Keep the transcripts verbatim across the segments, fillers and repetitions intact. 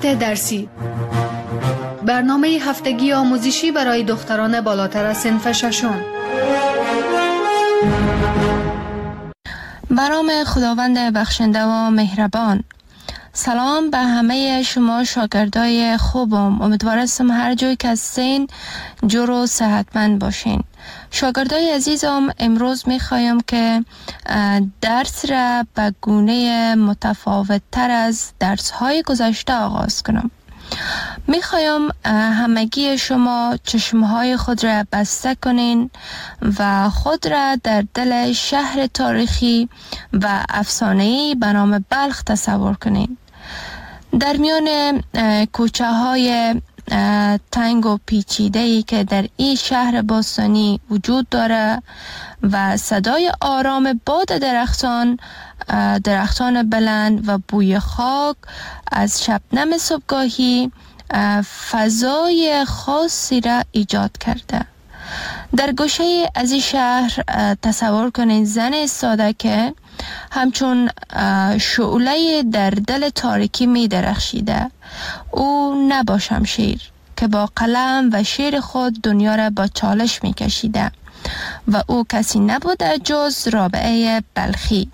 مقالات درسی، برنامه هفتگی آموزشی برای دختران بالاتر از صنف ششم. به نام خداوند بخشنده و مهربان. سلام به همه شما شاگردای خوبم. امیدوارم هر جایی که هستین جور و صحتمند باشین. شاگردای عزیزم، امروز میخوایم که درس را به گونه متفاوت تر از درس های گذشته آغاز کنم. میخوایم همگی شما چشمهای خود را بسته کنین و خود را در دل شهر تاریخی و افسانه‌ای به نام بلخ تصور کنین. در میان کوچه های تنگ و پیچیده‌ای که در این شهر باستانی وجود داره و صدای آرام باد درختان درختان بلند و بوی خاک از شبنم صبحگاهی فضای خاصی را ایجاد کرده. در گوشه از این شهر تصور کنید زن ایستاده که همچون شعله در دل تاریکی می درخشیده. او نبا شمشیر که با قلم و شعر خود دنیا را با چالش می کشیده و او کسی نبوده جز رابعه بلخی.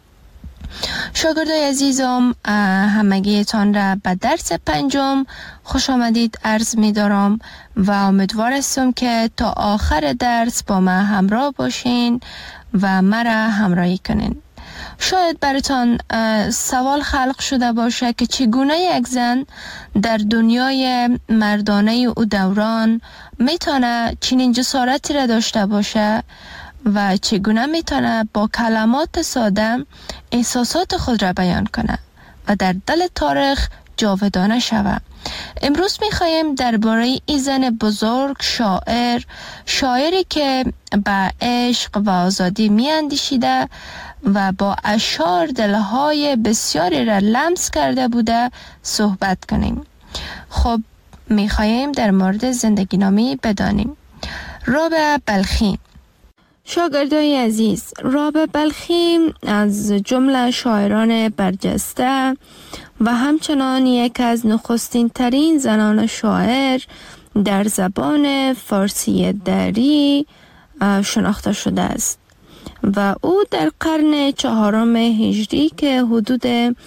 شاگردای عزیزم، همگیتان را به درس پنجم خوش آمدید عرض می دارم و امیدوار هستم که تا آخر درس با من همراه باشین و مرا همراهی کنین. شاید براتان سوال خلق شده باشه که چگونه یک زن در دنیای مردانه او دوران میتونه چنین جسارتی را داشته باشه و چگونه میتونه با کلمات ساده احساسات خود را بیان کنه و در دل تاریخ جاودانه شوه. امروز میخوایم درباره این زن بزرگ، شاعر شاعری که به عشق و آزادی میاندیشیده و با اشعار دلهای بسیاری را لمس کرده بوده صحبت کنیم. خب میخوایم در مورد زندگی نامی بدانیم. رابعه بلخی. شاگردای عزیز، رابعه بلخی از جمله شاعران برجسته و همچنان یک از نخستین ترین زنان شاعر در زبان فارسی دری شناخته شده است و او در قرن چهارم هجری که حدود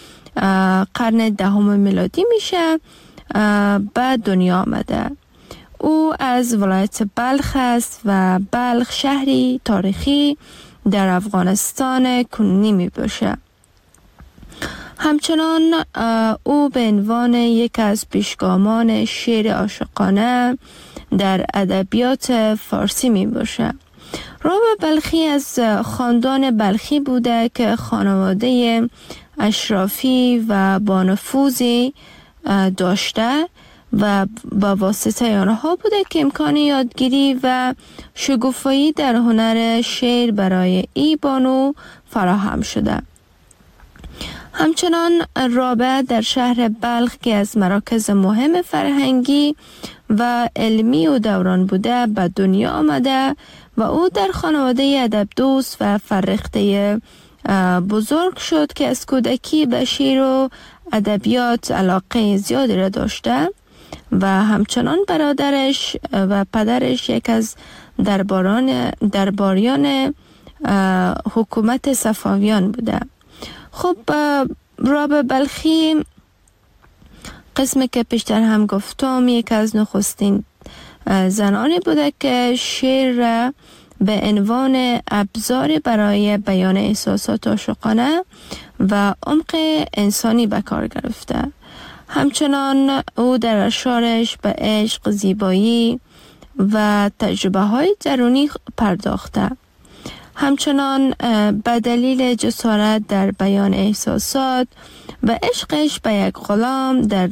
قرن دهم میلادی میشه به دنیا آمده. او از ولایت بلخ است و بلخ شهری تاریخی در افغانستان کنونی می باشه. همچنان او به عنوان یک از پیشگامان شعر عاشقانه در ادبیات فارسی می باشه. رابعه بلخی از خاندان بلخی بوده که خانواده اشرافی و با نفوذی داشته و با واسطه آنها بوده که امکان یادگیری و شگوفایی در هنر شعر برای ای بانو فراهم شده. همچنان رابعه در شهر بلخ که از مراکز مهم فرهنگی و علمی و دوران بوده به دنیا آمده و او در خانواده ادب دوست و فرخته بزرگ شد که از کودکی به شعر و ادبیات علاقه زیادی را داشته و همچنان برادرش و پدرش یک از درباران درباریان حکومت صفویان بوده. خب رابعه بلخی قسمی که پیشتر هم گفتم یک از نخستین زنانی بوده که شعر را به عنوان ابزار برای بیان احساسات عاشقانه و عمق انسانی به کار گرفته. همچنان او در اشعارش به عشق، زیبایی و تجربه های درونی پرداخته. همچنان به دلیل جسارت در بیان احساسات و عشقش به یک غلام در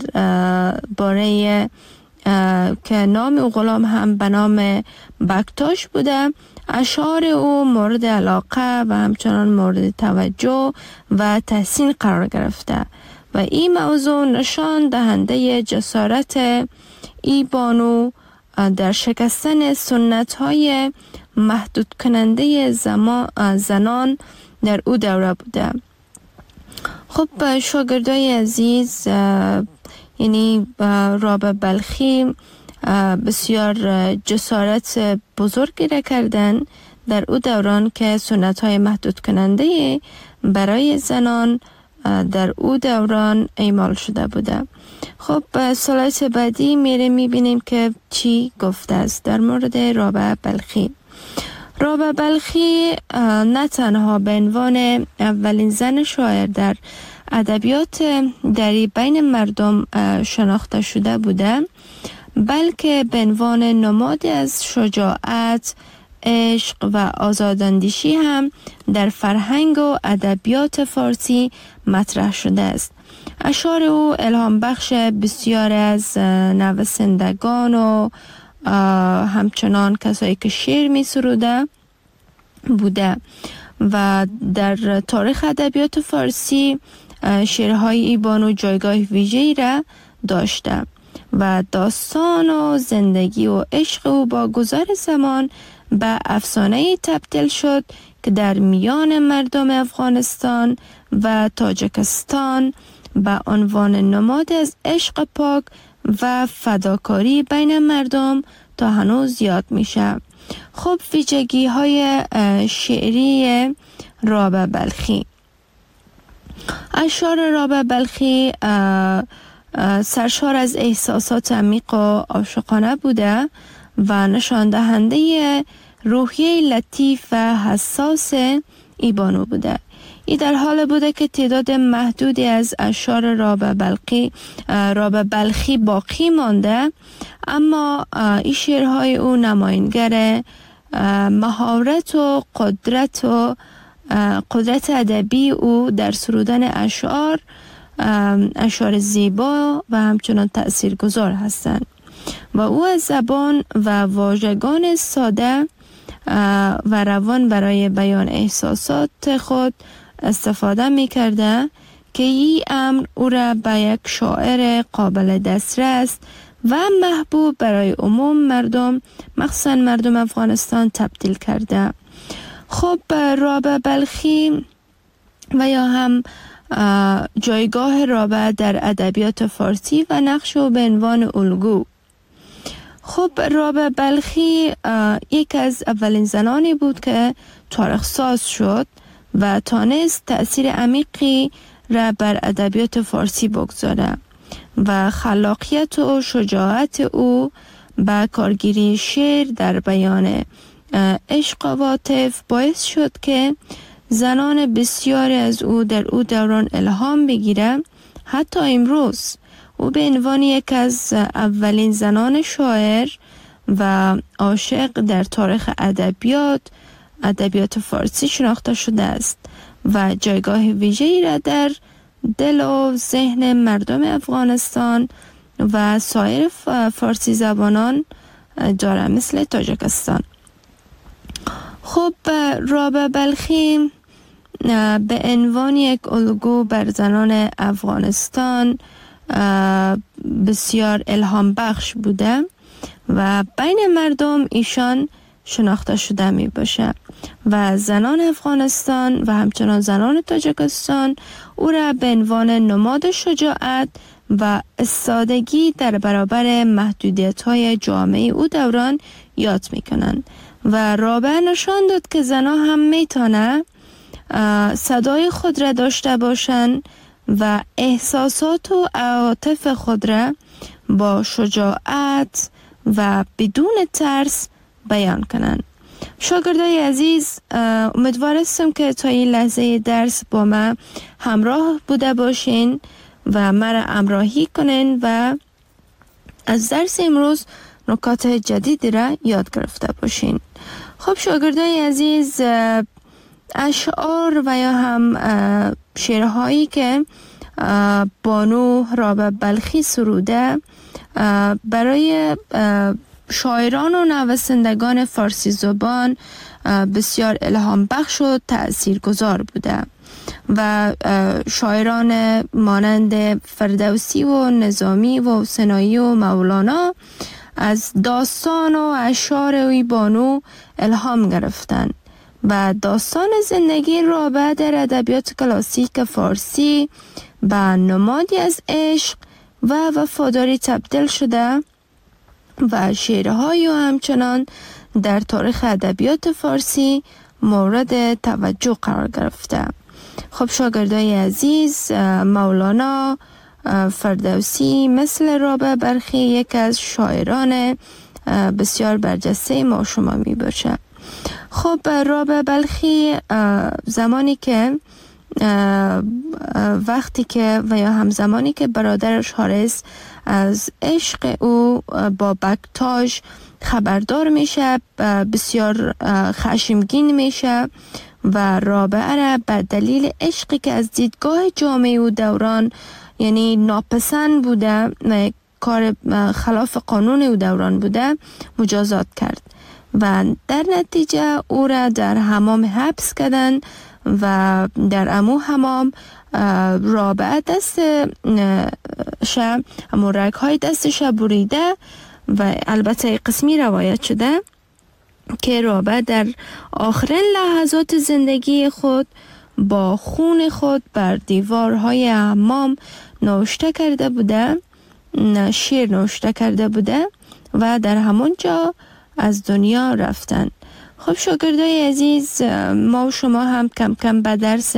باره که نام او غلام هم به نام بکتاش بوده، اشعار او مورد علاقه و همچنان مورد توجه و تحسین قرار گرفته و این موضوع نشان دهنده جسارت ای بانو در شکستن سنت های محدود کننده زنان در او دوره بوده. خب شاگردای عزیز، یعنی رابعه بلخی بسیار جسارت بزرگی را کردن در او دوران که سنت های محدود کننده برای زنان در او دوران اعمال شده بوده. خب سلایت بعدی میره میبینیم که چی گفته است در مورد رابعه بلخی. رابعه بلخی نه تنها به عنوان اولین زن شاعر در ادبیات دری بین مردم شناخته شده بوده، بلکه به عنوان نمادی از شجاعت، عشق و آزاداندیشی هم در فرهنگ و ادبیات فارسی مطرح شده است. اشعار او الهام بخش بسیار از نویسندگان و همچنان کسایی که شعر می سروده بوده و در تاریخ ادبیات فارسی شعرهای ای بانو جایگاه ویژه‌ای را داشته و داستان و زندگی و عشق او با گذر زمان به افسانه‌ای تبدیل شد که در میان مردم افغانستان و تاجیکستان به عنوان نماد از عشق پاک و فداکاری بین مردم تا هنوز یاد میشه. خب ویژگی های شعری رابعه بلخی. اشعار رابعه بلخی سرشار از احساسات عمیق و عاشقانه بوده و نشان دهنده روحیه لطیف و حساس ای بانو بوده. ای در حال بوده که تعداد محدودی از اشعار رابعه بلخی رابعه بلخی باقی مانده، اما این شعرهای او نماینگر مهارت و قدرت و قدرت ادبی او در سرودن اشعار اشعار زیبا و همچنان تأثیرگذار هستند و او از زبان و واژگان ساده و روان برای بیان احساسات خود استفاده می کرده که این امر او را به یک شاعر قابل دسترس و محبوب برای عموم مردم، مخصوصا مردم افغانستان، تبدیل کرده. خب رابعه بلخی و یا هم جایگاه رابعه در ادبیات فارسی و نقش او به عنوان الگو. خب رابعه بلخی یک از اولین زنانی بود که تاریخ ساز شد و تانست تأثیر عمیقی را بر ادبیات فارسی بگذاره و خلاقیت و شجاعت او با کارگیری شعر در بیان عشق و عاطف باعث شد که زنان بسیاری از او در او دوران الهام بگیره. حتی امروز او به عنوان یک از اولین زنان شاعر و عاشق در تاریخ ادبیات ادبیات فارسی شناخته شده است و جایگاه ویژه‌ای را در دل و ذهن مردم افغانستان و سایر فارسی زبانان داره، مثل تاجیکستان. خب رابعه بلخی به عنوان یک الگو بر زنان افغانستان بسیار الهام بخش بوده و بین مردم ایشان شناخته شده می باشه و زنان افغانستان و همچنان زنان تاجیکستان او را به عنوان نماد شجاعت و استادگی در برابر محدودیت های جامعه او دوران یاد می کنند و رابعه نشان داد که زنان هم می تانه صدای خود را داشته باشند و احساسات و عواطف خود را با شجاعت و بدون ترس بیان کنند. شاگردای عزیز، امیدوار هستم که تا این لحظه درس با ما همراه بوده باشین و مرا همراهی کنین و از درس امروز نکات جدیدی را یاد گرفته باشین. خب شاگردای عزیز، اشعار و یا هم شعرهایی که بانو رابعه بلخی سروده برای شاعران و نویسندگان فارسی زبان بسیار الهام بخش و تأثیر گذار بوده و شاعران مانند فردوسی و نظامی و سنایی و مولانا از داستان و اشعار اوی بانو الهام گرفتن و داستان زندگی رابعه در ادبیات کلاسیک فارسی به نمادی از عشق و وفاداری تبدیل شده و شعرهای و همچنان در تاریخ ادبیات فارسی مورد توجه قرار گرفته. خب شاگردای عزیز، مولانا فردوسی مثل رابعه بلخی یک از شاعران بسیار برجسته ما شما می باشه. خب رابعه بلخی زمانی که وقتی که و یا همزمانی که برادرش حارث از عشق او با بکتاژ خبردار میشه، بسیار خشمگین میشه و رابعه را به دلیل عشقی که از دیدگاه جامعه و دوران یعنی ناپسند بوده، کار خلاف قانون او دوران بوده، مجازات کرد و در نتیجه او را در حمام حبس کردن و در امو حمام رابعه دست شه مرگ های دستش بریده و البته قسمی روایت شده که رابعه در آخرین لحظات زندگی خود با خون خود بر دیوارهای حمام نوشته کرده بوده، شعر نوشته کرده بوده و در همون جا از دنیا رفتن. خب شاگردای عزیز، ما و شما هم کم کم به درس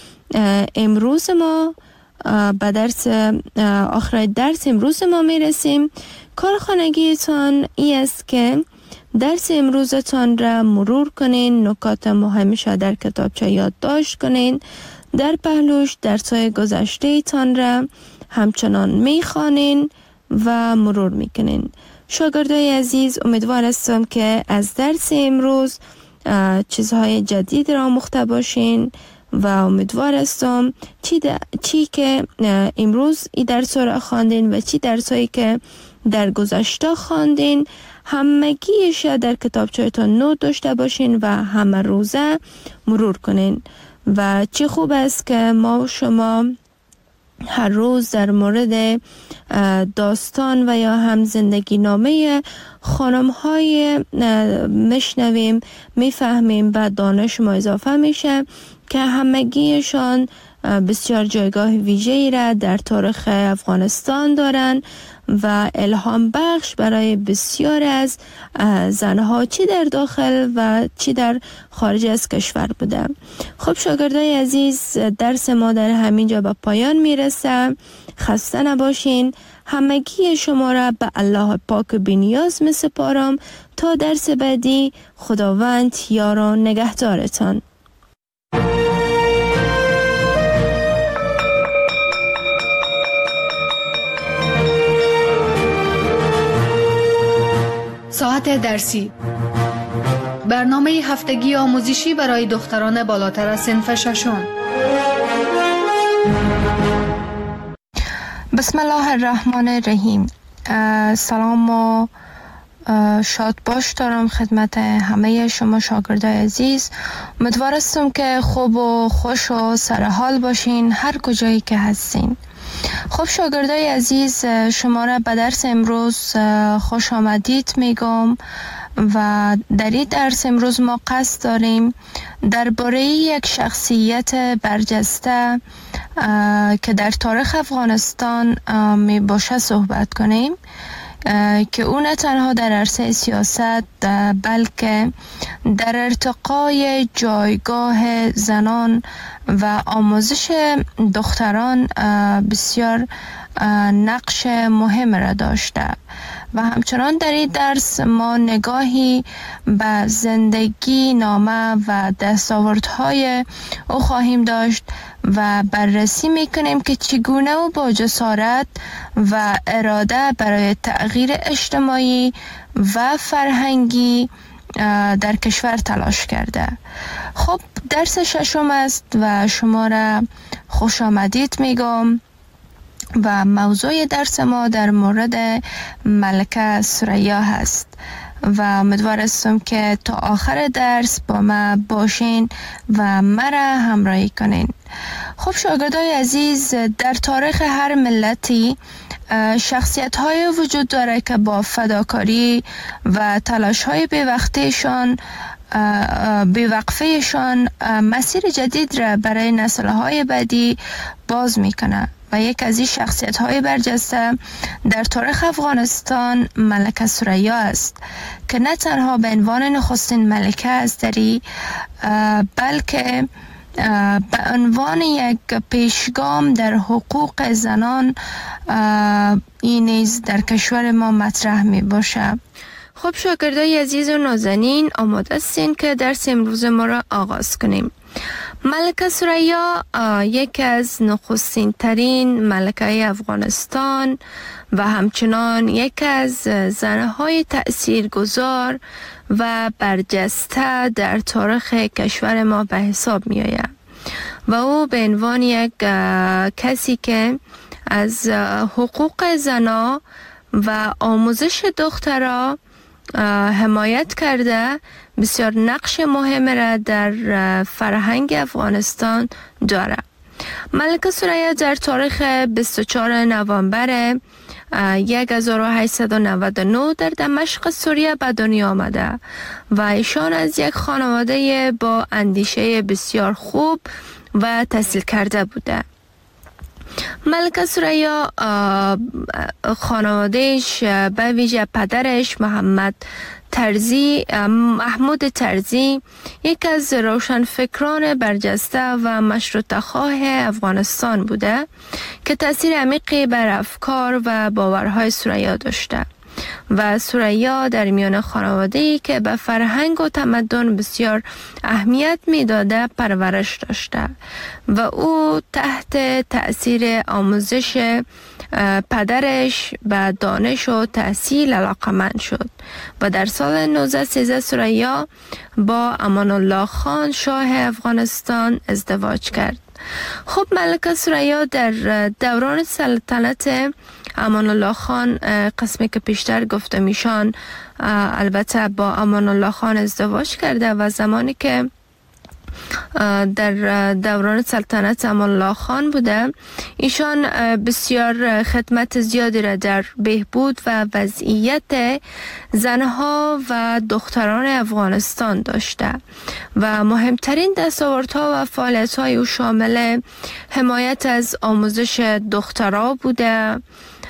امروز ما به درس آخر درس امروز ما میرسیم. کارخانگیتان ای است که درس امروزتان را مرور کنین، نکات مهمش در کتابچه یادداشت کنین، در پهلوش درس‌های گذشته تان را همچنان میخوانین و مرور میکنین. شاگردای عزیز، امیدوار هستم که از درس امروز چیزهای جدید را آموخته باشین و امیدوار هستم چی, چی که امروز این درس را خواندین و چی درسایی که در گذشته خواندین همگیش در کتابچه‌تان نوت داشته باشین و همه روزه مرور کنین. و چه خوب است که ما و شما هر روز در مورد داستان و یا هم زندگی نامه خانم های مشنویم، میفهمیم و دانش ما اضافه میشه که همگیشان بسیار جایگاه ویژه‌ای را در تاریخ افغانستان دارن و الهام بخش برای بسیار از زنها چی در داخل و چی در خارج از کشور بوده. خب شاگردای عزیز، درس ما در همین جا به پایان میرسه. خسته نباشین. همگی شما را به الله پاک بی‌نیاز می سپارم تا درس بعدی. خداوند یار و نگهدارتان. ساعت درسی، برنامه هفتگی آموزشی برای دختران بالاتر از صنف ششم. بسم الله الرحمن الرحیم. سلام و شاد باش دارم خدمت همه شما شاگردای عزیز. امیدوار هستم که خوب و خوش و سرحال باشین هر کجایی که هستین. خب شاگردای عزیز، شما را به درس امروز خوش آمدید میگم و در این درس امروز ما قصد داریم درباره یک شخصیت برجسته که در تاریخ افغانستان می باشه صحبت کنیم که او نه تنها در عرصه سیاست بلکه در ارتقای جایگاه زنان و آموزش دختران بسیار نقش مهم را داشته و همچنان در این درس ما نگاهی به زندگی نامه و دستاوردهای او خواهیم داشت و بررسی میکنیم که چگونه او با جسارت و اراده برای تغییر اجتماعی و فرهنگی در کشور تلاش کرده. خب درس ششم است و شما را خوش آمدید میگم و موضوع درس ما در مورد ملکه ثریا هست و امیدوار هستم که تا آخر درس با ما باشین و مرا همراهی کنین. خب شاگردای عزیز، در تاریخ هر ملتی شخصیت های وجود داره که با فداکاری و تلاش های بی‌وقفه‌شان بی‌وقفه‌شان مسیر جدید را برای نسل‌های بعدی باز میکنه و یک از این شخصیت های برجسته در تاریخ افغانستان ملکه ثریا است که نه تنها به عنوان نخستین ملکه ازدری بلکه به عنوان یک پیشگام در حقوق زنان این نیز در کشور ما مطرح می باشه. خب شاگردای عزیز و نازنین، آماده هستین که درس امروز ما را آغاز کنیم. ملکه ثریا یک از نخستین ترین ملکه افغانستان و همچنان یک از زنهای تأثیرگذار و برجسته در تاریخ کشور ما به حساب می آید و او به عنوان یک کسی که از حقوق زنا و آموزش دخترها حمایت کرده بسیار نقش مهم را در فرهنگ افغانستان داره. ملکه ثریا در تاریخ بیست و چهارم نوامبر هزار و هشتصد و نود و نه در دمشق سوریه به دنیا آمده و ایشان از یک خانواده با اندیشه بسیار خوب و تحصیل کرده بوده. ملکه ثریا خانوادهش به ویژه پدرش محمد ترزی محمود ترزی یک از روشنفکران برجسته و مشروطه خواه افغانستان بوده که تأثیر عمیقی بر افکار و باورهای ثریا داشته و ثریا در میان خانواده‌ای که به فرهنگ و تمدن بسیار اهمیت میداده پرورش داشته و او تحت تأثیر آموزش پدرش به دانش و تحصیل علاقمند شد و در سال نوزده سیزده ثریا با امان الله خان شاه افغانستان ازدواج کرد. خب ملکه ثریا در دوران سلطنت امان الله خان، قسمی که پیشتر گفتم ایشان البته با امان الله خان ازدواج کرده و زمانی که در دوران سلطنت امان الله خان بوده ایشان بسیار خدمت زیادی را در بهبود و وضعیت زنها و دختران افغانستان داشته و مهمترین دستاوردها و فعالیت‌های او شامل حمایت از آموزش دخترها بوده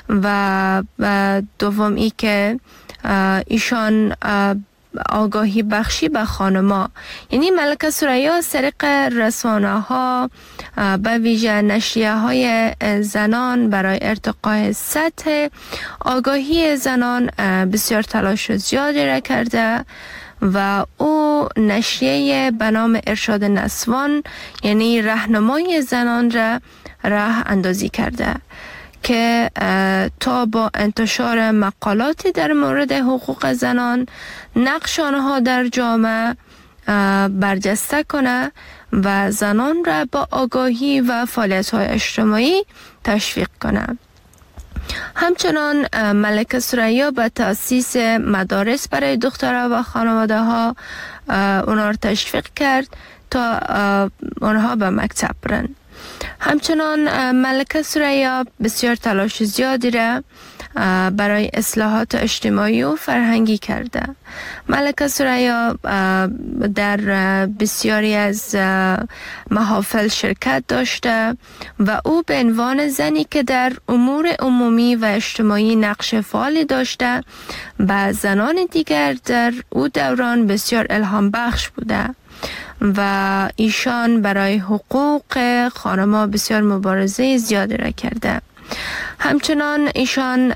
و دوم ای که ایشان آگاهی بخشی به خانما، یعنی ملکه ثریا از طریق رسانه ها به ویژه نشریه های زنان برای ارتقای سطح آگاهی زنان بسیار تلاش زیادی را کرده و او نشریه به نام ارشاد نسوان یعنی راهنمای زنان را راه اندازی کرده که تا با انتشار مقالاتی در مورد حقوق زنان نقش آنها در جامعه برجسته کنه و زنان را با آگاهی و فعالیت‌های اجتماعی تشویق کنه. همچنان ملکه ثریا به تأسیس مدارس برای دخترها و خانواده ها اونها را تشویق کرد تا اونها به مکتب برن. همچنان ملکه ثریا بسیار تلاش زیادی را برای اصلاحات اجتماعی و فرهنگی کرده. ملکه ثریا در بسیاری از محافل شرکت داشته و او به عنوان زنی که در امور عمومی و اجتماعی نقش فعالی داشته به زنان دیگر در او دوران بسیار الهام بخش بوده و ایشان برای حقوق خانم‌ها بسیار مبارزه زیادی را کرده. همچنان ایشان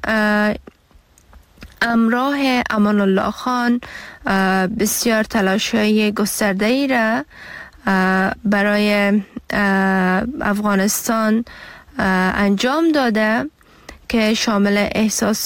همراه امان الله خان بسیار تلاش‌های گسترده‌ای را برای افغانستان انجام داده که شامل احساس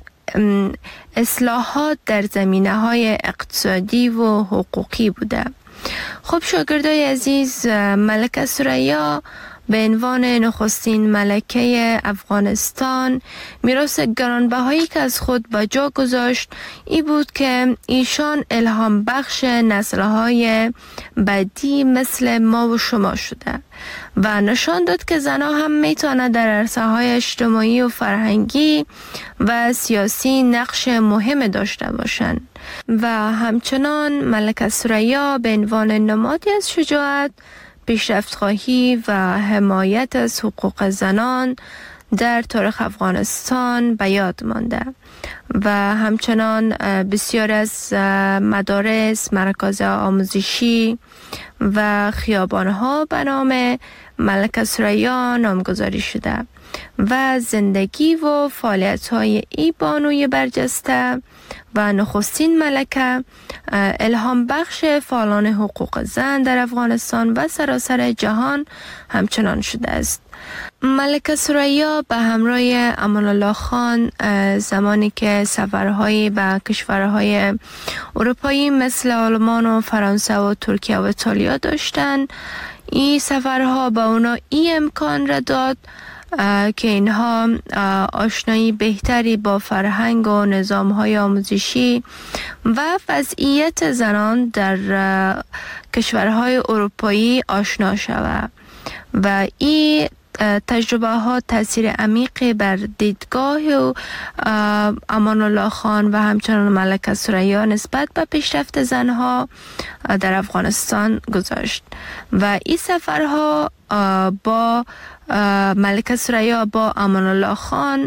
اصلاحات در زمینه‌های اقتصادی و حقوقی بوده. خب شاگردای عزیز، ملکه ثریا به عنوان نخستین ملکه افغانستان میراث گرانبهایی که از خود به جا گذاشت ای بود که ایشان الهام بخش نسل‌های بعدی مثل ما و شما شده و نشان داد که زنها هم میتونه در عرصه‌های اجتماعی و فرهنگی و سیاسی نقش مهم داشته باشند و همچنان ملکه ثریا به عنوان نمادی از شجاعت پیشرفت خواهی و حمایت از حقوق زنان در تاریخ افغانستان به یاد مانده و همچنان بسیار از مدارس، مراکز آموزشی و خیابانها به نام ملکه ثریا نامگذاری شده و زندگی و فعالیت‌های ای بانوی برجسته و نخستین ملکه الهام بخش فعالان حقوق زن در افغانستان و سراسر جهان همچنان شده است. ملکه ثریا به همراه امان الله خان زمانی که سفرهایی به کشورهای اروپایی مثل آلمان و فرانسه و ترکیه و ایتالیا داشتند، این سفرها به اونا این امکان را داد که اینها آشنایی بهتری با فرهنگ و نظام‌های آموزشی و وضعیت زنان در کشورهای اروپایی آشنا شود و این تجربه ها تاثیر عمیقی بر دیدگاه و امان الله خان و همچنان ملکه ثریا نسبت به پیشرفت زنها در افغانستان گذاشت و این سفرها با ملکه ثریا با امان الله خان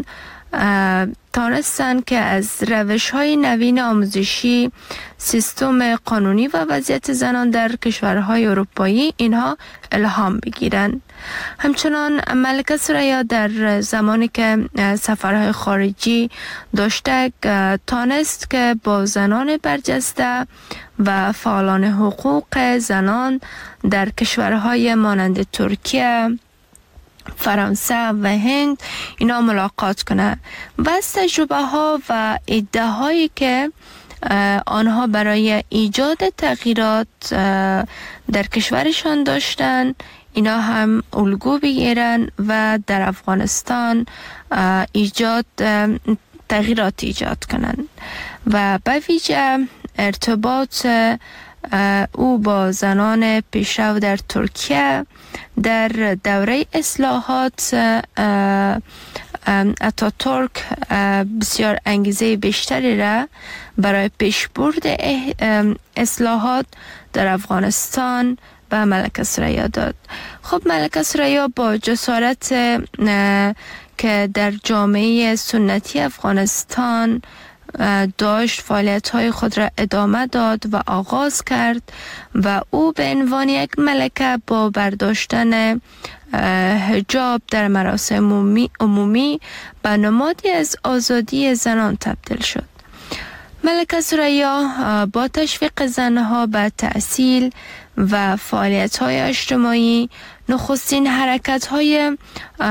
تانستند که از روش های نوین آموزشی، سیستم قانونی و وضعیت زنان در کشورهای اروپایی اینها الهام بگیرند. همچنان ملکه ثریا در زمانی که سفرهای خارجی داشته تانست که با زنان برجسته و فعالان حقوق زنان در کشورهای مانند ترکیه، فرانسه و هند اینا ملاقات کنه و از تجربه ها و ایده هایی که آنها برای ایجاد تغییرات در کشورشان داشتن اینا هم الگو بگیرن و در افغانستان ایجاد تغییرات ایجاد کنن و به ویژه ارتباط او با زنان پیشرو در ترکیه در دوره اصلاحات اتاتورک بسیار انگیزه بیشتری را برای پیشبرد اصلاحات در افغانستان به ملکه ثریا داد. خب ملکه ثریا با جسارت که در جامعه سنتی افغانستان داشت فعالیت‌های خود را ادامه داد و آغاز کرد و او به عنوان یک ملکه با برداشتن حجاب در مراسم عمومی, عمومی به نمادی از آزادی زنان تبدیل شد. ملکه ثریا با تشویق زنها به تحصیل و فعالیت‌های اجتماعی نخستین حرکت‌های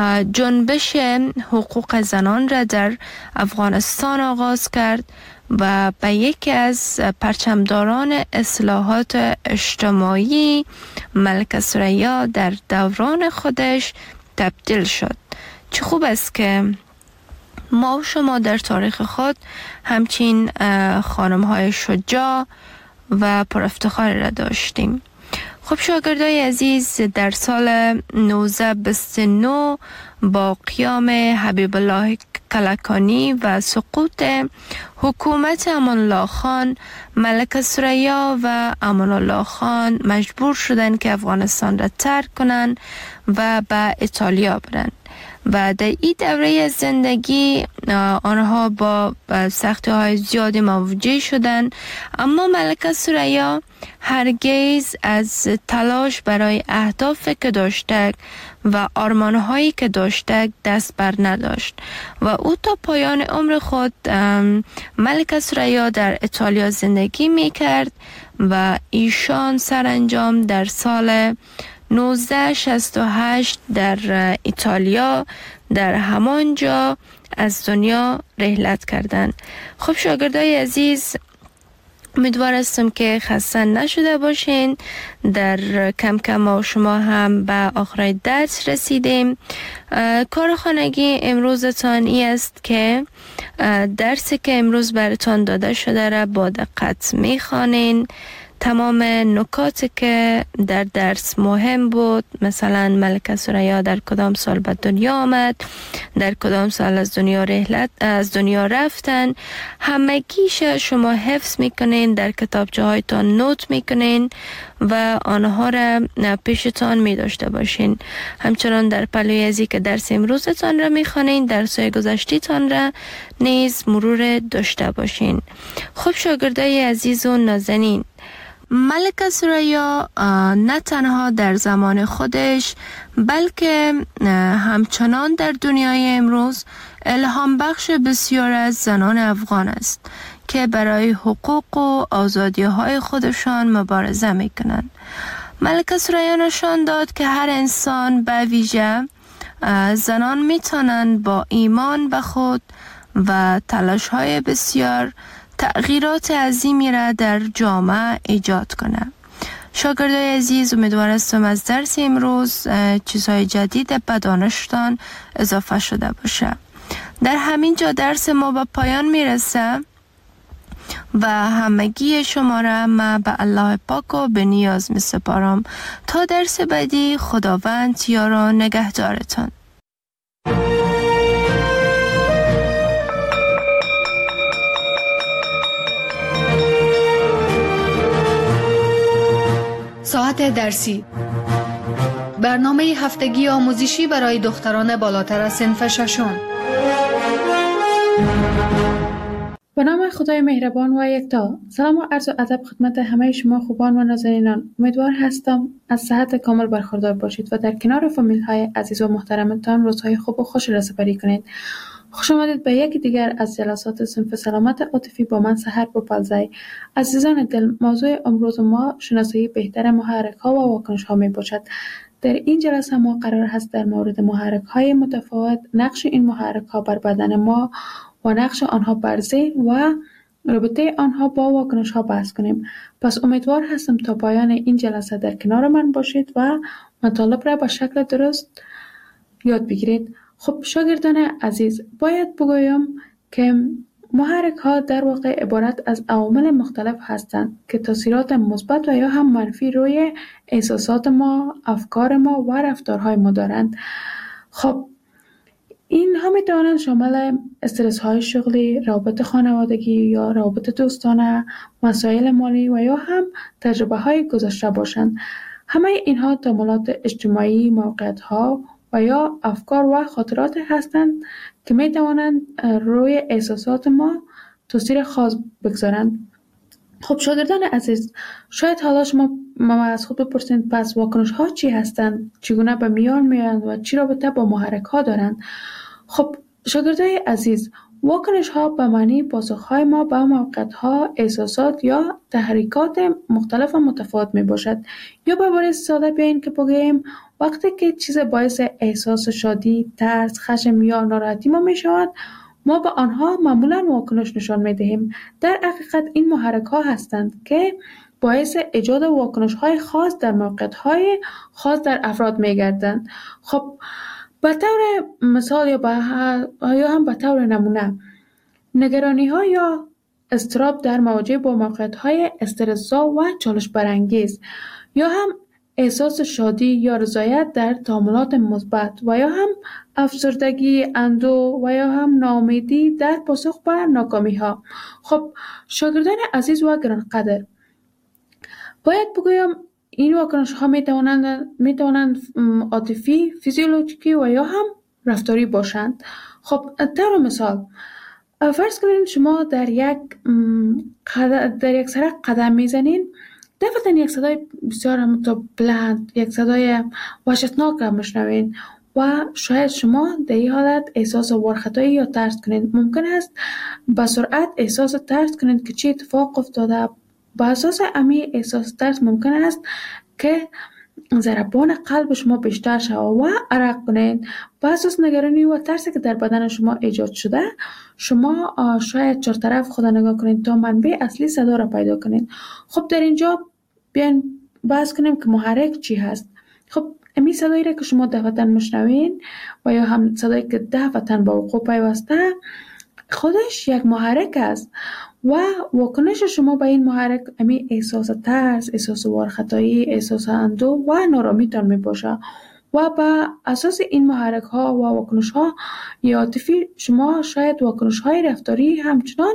جنبش حقوق زنان را در افغانستان آغاز کرد و به یکی از پرچمداران اصلاحات اجتماعی ملکه ثریا در دوران خودش تبدیل شد. چه خوب است که ما و شما در تاریخ خود همچین خانم‌های شجاع و پرافتخاری را داشتیم. خب شاگردای عزیز، در سال نوزده بیست و نه با قیام حبیب الله کلکانی و سقوط حکومت امان الله خان، ملکه ثریا و امان الله خان مجبور شدند که افغانستان را ترک کنند و به ایتالیا برند و در این دوره زندگی آنها با سختی های زیادی مواجه شدند، اما ملکه ثریا هرگز از تلاش برای اهدافی که داشته و آرمانهایی که داشته دست بر نداشت و او تا پایان عمر خود ملکه ثریا در ایتالیا زندگی می کرد و ایشان سرانجام در سال نوزده شصت و هشت در ایتالیا در همانجا از دنیا رحلت کردند. خب شاگردای عزیز، امیدوار هستم که خسته نشده باشین. در کم کم ما شما هم به آخر درس رسیدیم. کار خانگی امروزتان این است که درسی که امروز براتان داده شده را با دقت میخوانین، تمام نکاتی که در درس مهم بود، مثلا ملکه ثریا در کدام سال به دنیا آمد، در کدام سال از دنیا رحلت از دنیا رفتن، همگیش شما حفظ میکنین، در کتابچه هایتان نوت میکنین و آنها را پیشتان می داشته باشین. همچنان در پلوی ازی که درس امروزتان را میخوانین، درس‌های گذشته‌تان را نیز مرور داشته باشین. خب شاگردای عزیز و نازنین، ملکه ثریا نه تنها در زمان خودش بلکه همچنان در دنیای امروز الهام بخش بسیار از زنان افغان است که برای حقوق و آزادی های خودشان مبارزه می کنند. ملکه ثریا نشان داد که هر انسان به ویژه زنان می توانند با ایمان به خود و تلاش های بسیار تغییرات عظیمی را در جامعه ایجاد کنند. شاگردای عزیز، امیدوار هستم از درس امروز چیزهای جدید به دانشتان اضافه شده باشه. در همین جا درس ما به پایان میرسه و همگی شما را من به الله پاک و به نیاز می سپارم. تا درس بعدی، خداوند یار و نگهدارتان. ساعت درسی، برنامه هفتگی آموزشی برای دختران بالاتر از صنف ششم. به نام خدای مهربان و یکتا. سلام و عرض و ادب خدمت همه شما خوبان و نازنینان. امیدوار هستم از صحت کامل برخوردار باشید و در کنار فامیل های عزیز و محترمتان روزهای خوب و خوش را سپری کنید. خوش آمدید به یکی دیگر از جلسات صنف سلامت عاطفی با من سحر بوپلزی. عزیزان دل، موضوع امروز ما شناسایی بهتر محرک ها و واکنش ها می باشد. در این جلسه ما قرار هست در مورد محرک های متفاوت، نقش این محرک ها بر بدن ما و نقش آنها بر ذهن و رابطه آنها با واکنش ها بحث کنیم. پس امیدوار هستم تا پایان این جلسه در کنار من باشید و مطالب را به شکل درست یاد بگیرید. خب شاگردان عزیز، باید بگویم که محرک ها در واقع عبارت از عوامل مختلف هستند که تاثیرات مثبت و یا هم منفی روی احساسات ما، افکار ما و رفتارهای ما دارند. خب اینها می توانند شامل استرس های شغلی، روابط خانوادگی یا روابط دوستانه، مسائل مالی و یا هم تجربه های گذشته باشند. همه اینها تمایلات اجتماعی، موقعیت ها و یا افکار و خاطرات هستند که می توانند روی احساسات ما تاثیر خاص بگذارند. خب شاگردان عزیز، شاید حالا شما ما از خود بپرسید پس واکنش ها چی هستند؟ چگونه به میان میآیند و چی رابطه با محرک ها دارند؟ خب شاگردای عزیز، واکنش ها به معنی پاسخ های ما به موقعیت ها، احساسات یا تحریکات مختلف و متفاوت می باشد. یا به عبارت ساده بیاین که بگوییم وقتی که چیز باعث احساس شادی، ترس، خشم یا ناراحتی ما می شود، ما به آنها معمولا واکنش نشان می دهیم. در حقیقت این محرک ها هستند که باعث ایجاد واکنش های خاص در موقعیت های خاص در افراد می گردند. خب به طور مثال یا, یا هم به طور نمونه، نگرانی ها یا اضطراب در مواجهه با موقعیت های استرس‌زا و چالش برانگیز، یا هم احساس شادی یا رضایت در تعاملات مثبت و یا هم افسردگی، اندوه و یا هم ناامیدی در پاسخ به ناکامی ها. خب شاگردان عزیز و گرانقدر، باید بگویم این واکنش ها می توانند می توانند عاطفی، فیزیولوژیکی و یا هم رفتاری باشند. خب در مثال فرض کنید شما در یک در یک سرک قدم میزنین، دفعتا یک صدای بسیار همونطور بلند، یک صدای وحشتناک میشنوین و شاید شما در این حالت احساس ورختایی یا ترس کنید. ممکن است به سرعت احساس ترس کنید که چی اتفاق افتاده. با اساس امی احساس ترس ممکن است که ضربان قلب شما بیشتر شود و عرق کنید. با اساس نگرانی و ترسی که در بدن شما ایجاد شده، شما شاید چهار طرف خود نگاه کنید تا منبع اصلی صدا را پیدا کنید. خب در اینجا بیاین بحث کنیم که محرک چی هست. خب امی صدایی را که شما دفعتاً مشنوین و یا هم صدایی که دفعتاً با وقوع پیوسته، خودش یک محرک است و واکنش شما به این محرک امی احساس ترس، احساس وارخطایی، احساس اندوه و نارامیتان می باشه و با اساس این محرک ها و واکنش ها عاطفی شما شاید واکنش های رفتاری همچنان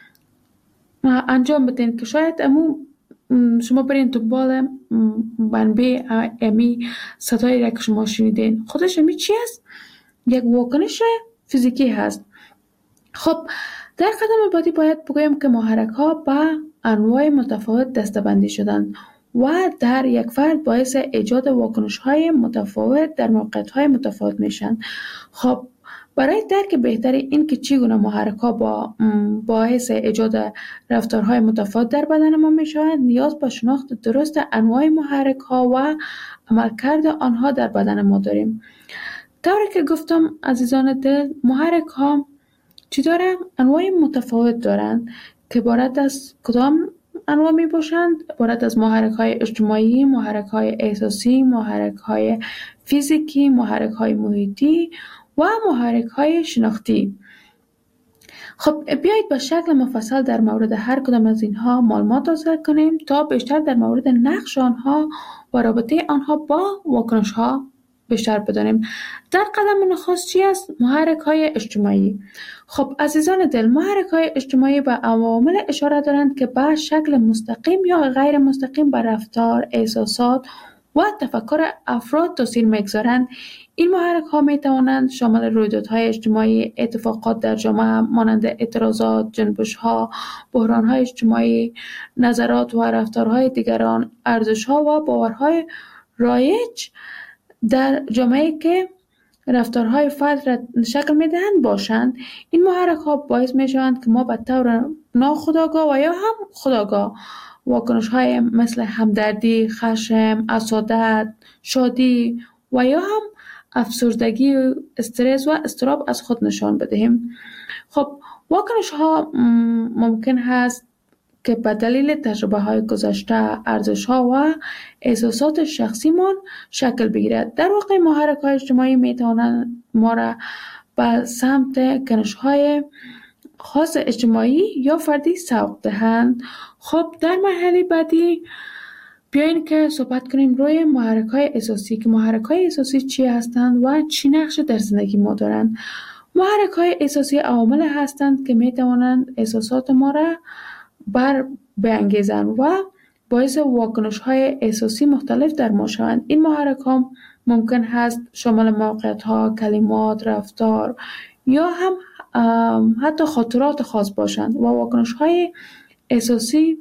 انجام بدین که شاید امو شما برین دنبال منبع امی صدایی را که شما شنیدین خودش امی چی است؟ یک واکنش فیزیکی هست. خب در قدم بعدی باید بگویم که محرک ها با انواع متفاوت دسته‌بندی شدند و در یک فرد باعث ایجاد واکنش های متفاوت در موقعیت های متفاوت میشن. خب برای درک بهتر این که چگونه محرک ها با باعث ایجاد رفتارهای متفاوت در بدن ما میشوند نیاز به شناخت درست انواع محرک ها و عملکرد آنها در بدن ما داریم. طوری که گفتم عزیزان دل، محرک ها چی دارن؟ انواع متفاوت دارند که عبارت از کدام انواع می باشند؟ عبارت از محرک های اجتماعی، محرک های احساسی، محرک های فیزیکی، محرک های محیطی و محرک های شناختی. خب بیایید به شکل مفصل در مورد هر کدام از اینها معلومات حاصل کنیم تا بیشتر در مورد نقش آنها و رابطه آنها با واکنش ها بیشتر بدانیم. در قدم نخست چی است؟ محرک های اجتماعی. خب عزیزان دل، محرک های اجتماعی به عوامل اشاره دارند که به شکل مستقیم یا غیر مستقیم بر رفتار، احساسات و تفکر افراد تاثیر میگذارند. این محرک ها می توانند شامل رویدادهای اجتماعی، اتفاقات در جامعه مانند اعتراضات، جنبش ها، بحران های اجتماعی، نظرات و رفتارهای دیگران، ارزش ها و باورهای رایج در جامعه که رفتارهای فرد را شکل میدهند باشند. این محرک ها باعث می شوند که ما به طور ناخودآگاه و یا هم خودآگاه واکنش های مثل همدردی، خشم، حسادت، شادی و یا هم افسردگی، استرس و اضطراب از خود نشان بدهیم. خب واکنش ها ممکن هست که به دلیل تجربه های گذشته، ارزش ها و احساسات شخصیمان شکل بگیرد. در واقع محرک های اجتماعی می توانند ما را به سمت کنش های خاص اجتماعی یا فردی سوق دهند. خب در مرحله بعدی بیاین که صحبت کنیم روی محرک های احساسی که محرک های احساسی چی هستند و چی نقش در زندگی ما دارند. محرک های احساسی عوامل هستند که می توانند احساسات ما را بر بانگیزند و باعث واکنش های احساسی مختلف در ما شوند. این محرک ها ممکن هست شامل موقعیت ها، کلمات، رفتار یا هم حتی خاطرات خاص باشند و واکنش های احساسی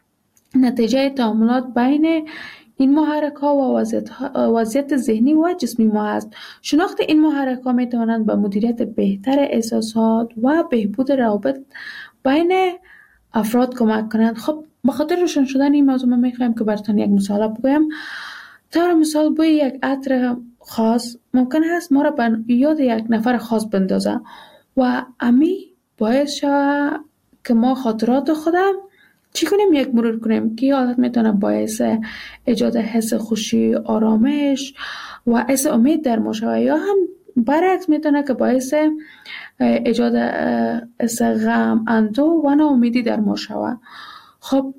نتیجه تعاملات بین این محرک ها و وضعیت ذهنی و جسمی ما است. شناخت این محرک ها می توانند به مدیریت بهتر احساسات و بهبود روابط بین افراد کمک کنند. خب بخاطر روشن شدن این موضوع ما میخوایم که براتون یک مثال بگویم. طور مثال بوی یک عطر خاص ممکن هست ما را به یاد یک نفر خاص بندازه و امی باعث شود که ما خاطرات خودم چی کنیم؟ یک مرور کنیم که حالت میتونه باعث ایجاد حس خوشی، آرامش و حس امید در ما شود یا هم برعکس میتونه که باعث ایجاد حس غم، اندوه و ناامیدی در ما شود. خب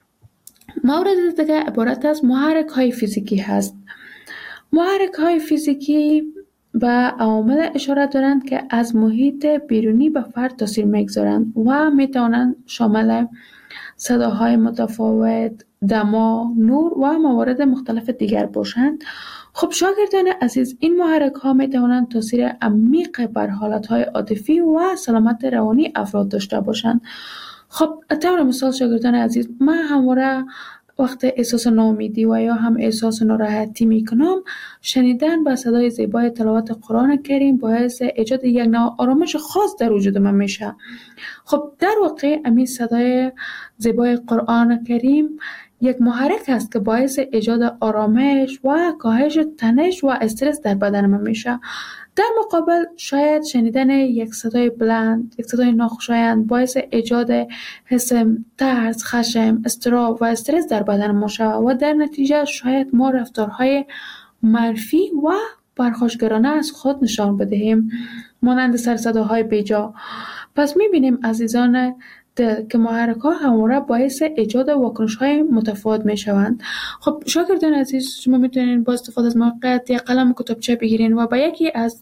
مورد دیگه عبارت از محرک های فیزیکی هست. محرک های فیزیکی به عوامل اشاره دارند که از محیط بیرونی به فرد تاثیر میگذارند و میتوانند شامل صداهای متفاوت، دما، نور و موارد مختلف دیگر باشند. خب شاگردان عزیز، این محرک ها می توانند تاثیر عمیق بر حالت های عاطفی و سلامت روانی افراد داشته باشند. خب طور مثال شاگردان عزیز، من همواره وقت احساس ناامیدی و یا هم احساس ناراحتی می کنم، شنیدن با صدای زیبای تلاوت قرآن کریم باعث ایجاد یک نوع آرامش خاص در وجود من میشه. خب در واقع همین صدای زیبای قرآن کریم یک محرک است که باعث ایجاد آرامش و کاهش تنش و استرس در بدن من میشه. در مقابل شاید شنیدن یک صدای بلند، یک صدای ناخوشایند باعث ایجاد حس ترس، خشم، اضطراب و استرس در بدن ما شود و در نتیجه شاید ما رفتارهای منفی و پرخاشگرانه از خود نشان بدهیم. مانند سرصداهای بیجا. پس میبینیم عزیزان دل که محرک ها همواره باعث ایجاد واکنش های متفاوت می شوند. خب شاگردان عزیز، شما میتونین با استفاده از موقعیت یا قلم کتابچه بگیرین و با یکی از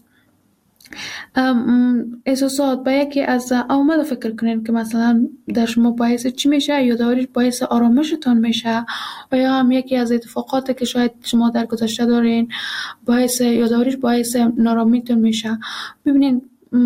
احساسات با یکی از عوامل فکر کنین که مثلا در شما باعث چی میشه، یادآوریش باعث آرامشتان میشه، و یا هم یکی از اتفاقاتی که شاید شما در گذشته دارین باعث یادآوریش باعث نارامیتون میشه. ببینین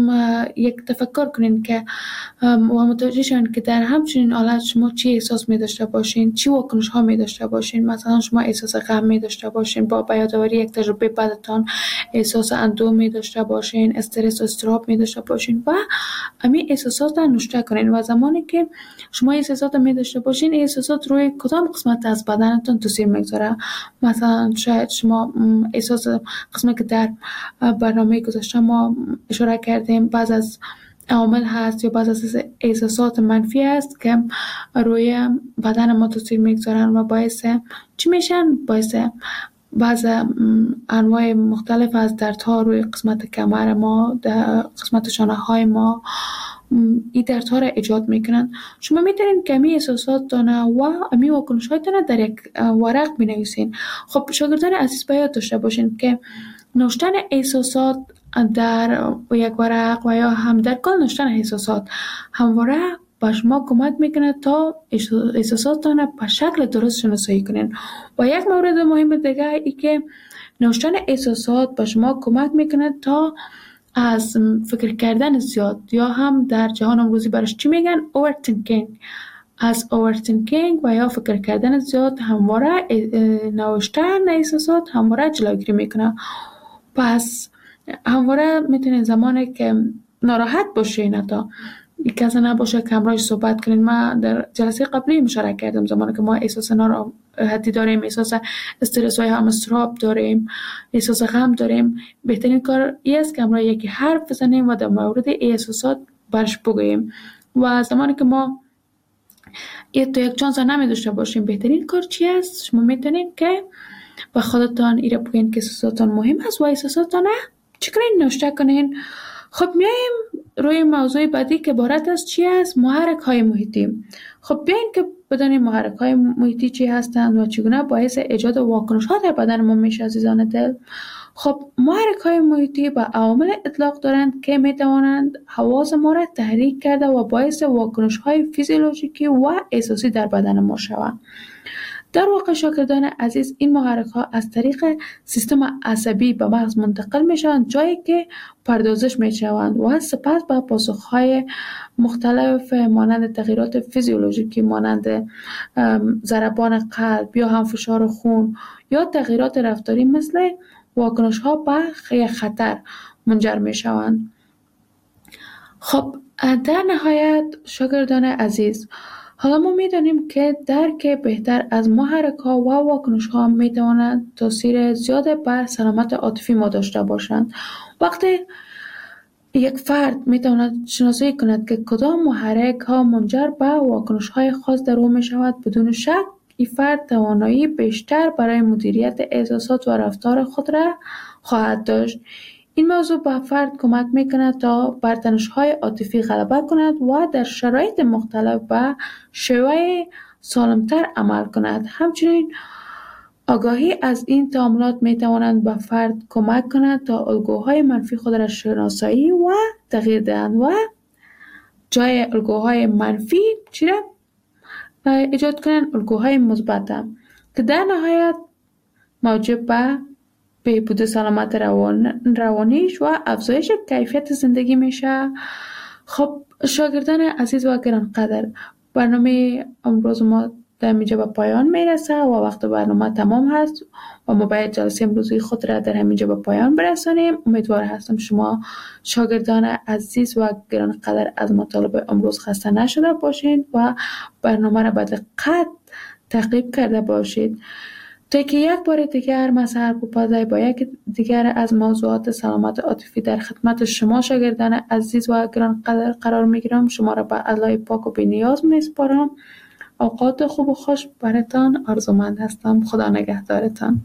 یک تفکر کنین که و متوجه شین که در همچنین حالت شما چی احساس می داشته باشین، چی واکنش ها می داشته باشین. مثلا شما احساس غم می داشته باشین، با یادآوری یک تجربه بدتان احساس اندوه می داشته باشین، استرس و اضطراب می داشته باشین و همین احساسات را نوشته کنین. و زمانی که شما احساسات می داشته باشین، احساسات روی کدام قسمت از بدنتون تاثیر میگذاره. مثلا شاید شما احساس قسمتی که در برنامه گذشته ما اشاره کردیم بعض از عوامل هست یا بعض از احساسات منفی است که روی بدن ما تاثیر میگذارن و باعث چی میشن؟ باعث بعض انواع مختلف از دردها روی قسمت کمر ما، در قسمت شانه های ما این دردها را ایجاد میکنن. شما میتونین که امی احساسات دانه و امی واکنش های دانه در یک ورق بنویسین. خب شاگردان عزیز باید داشته باشین که نوشتن احساسات در یک ورق و یا هم در کل نوشتن احساسات همواره به شما کمک میکنه تا احساساتتان به شکل درست شناسایی کنین. و یک مورد مهم دیگه ای که نوشتن احساسات به شما کمک میکنه تا از فکر کردن زیاد یا هم در جهان امروزی برش چی میگن overthinking، از overthinking و یا فکر کردن زیاد همواره نوشتن احساسات همواره جلوگیری میکنه. پس همواره میتونین زمانی که ناراحت باشین، حتی یک کسی نباشه که همراهش صحبت کنین. ما در جلسه قبلی مشارکت کردم زمانی که ما احساس ناراحتی داریم، احساس استرس و هم اضطراب داریم، احساس غم داریم، بهترین کار این است که همراه یکی حرف بزنیم و در مورد احساسات برش بگوییم. و زمانی که ما یک تو یک چانس نمی داشته باشیم، بهترین کار چی است؟ شما میتونین که با خودتان ایره بگین که احساساتان مهم است و احساساتان چی کنین؟ نوشته کنین. خب میایم روی موضوع بعدی که عبارت از چی است؟ محرک های محیطی. خب بیاین که بدانیم محرک های محیطی چی هستند و چگونه باعث ایجاد واکنش ها در بدن ما میشه عزیزان دل. خب محرک های محیطی به عوامل اطلاق دارند که میتوانند حواس ما را تحریک کرده و باعث واکنش های فیزیولوژیکی و احساسی در بدن ما شوند. در واقع شاگردان عزیز، این محرک ها از طریق سیستم عصبی به مغز منتقل می شوند، جایی که پردازش می شوند و سپس به پاسخ های مختلف مانند تغییرات فیزیولوژیکی مانند ضربان قلب یا هم فشار خون یا تغییرات رفتاری مثل واکنش ها به خطر منجر می شوند. خب در نهایت شاگردان عزیز، حالا ما می‌دانیم که درک بهتر از محرک ها و واکنش ها می‌تواند تاثیر زیاد بر سلامت عاطفی ما داشته باشند. وقتی یک فرد می‌تواند شناسایی کند که کدام محرک ها منجر به واکنش های خاص در او می‌شود، بدون شک این فرد توانایی بیشتر برای مدیریت احساسات و رفتار خود را خواهد داشت. این موضوع به فرد کمک میکند تا بر تنش‌های عاطفی غلبه کند و در شرایط مختلف به شیوه سالمتر عمل کند. همچنین آگاهی از این تعاملات میتواند به فرد کمک کند تا الگوهای منفی خود را شناسایی و تغییر دهند و جای الگوهای منفی چی را ایجاد کنند؟ الگوهای مثبت که در نهایت موجب به بهبود سلامت روان روانیش و افزایش کیفیت زندگی میشه. خب شاگردان عزیز و گرانقدر، برنامه امروز ما در اینجا به پایان میرسه و وقت برنامه تمام هست و ما باید جلسه امروزی خود را در همینجا به پایان برسانیم. امیدوار هستم شما شاگردان عزیز و گرانقدر از مطالب امروز خسته نشده باشید و برنامه را به دقت تعقیب کرده باشید تا که یک بار دیگر من سحر پوپازی با یک دیگر از موضوعات سلامت عاطفی در خدمت شما شاگردان عزیز و گرانقدر قرار میگیرم. شما را به الله پاک و بی‌نیاز میسپارم. اوقات خوب و خوش براتان آرزومند هستم. خدا نگهدارتان.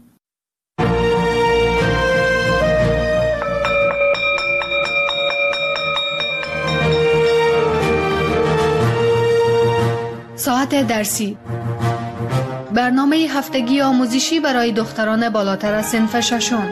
ساعت درسی. برنامه هفتگی آموزشی برای دختران بالاتر از صنف ششم.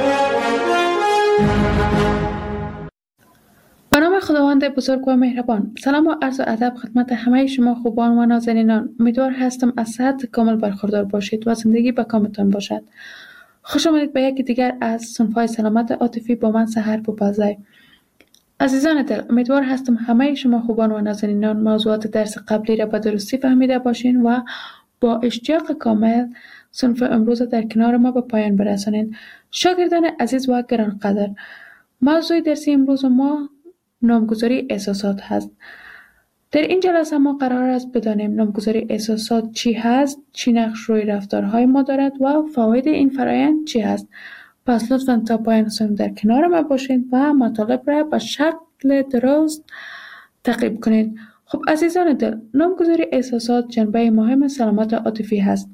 به نام خداوند بزرگ و مهربان. سلام و عرض ادب خدمت همه شما خوبان و نازنینان. امیدوار هستم از صحت کامل برخوردار باشید و زندگی به کامتان باشد. خوش آمدید به یکی دیگر از صنف‌های سلامت عاطفی با من سحر بوپزای. عزیزان دل، امیدوار هستم همه شما خوبان و نازنینان موضوعات درس قبلی را به درستی فهمیده باشین و با اشتیاق کامل صنف امروز در کنار ما به پایان برسانید. شاگردان عزیز و گرانقدر، موضوع درسی امروز ما نامگذاری احساسات هست. در این جلسه ما قرار است بدانیم نامگذاری احساسات چی هست، چی نقش روی رفتارهای ما دارد و فواید این فرآیند چی هست. پس لطفاً تا پایان صنف در کنار ما باشید و مطالب را به شکل درست تعقیب کنید. خب عزیزان دل، نامگذاری احساسات جنبه مهم سلامت عاطفی هست.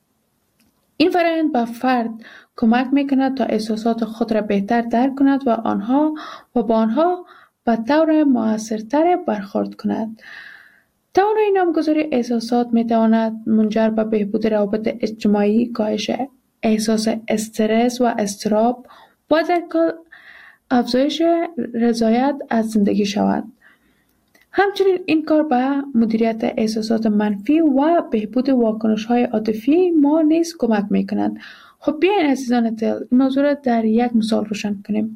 این فرآیند به فرد کمک میکند تا احساسات خود را بهتر درک کند و آنها و با آنها به طور موثرتر برخورد کند. توانایی نامگذاری احساسات میتواند منجر به بهبود روابط اجتماعی، کاهش احساس استرس و اضطراب و در کل افزایش رضایت از زندگی شود. همچنین این کار به مدیریت احساسات منفی و بهبود واکنش‌های عاطفی ما نیز کمک می‌کند. خب بیاین عزیزان دل این موضوع را در یک مثال روشن کنیم.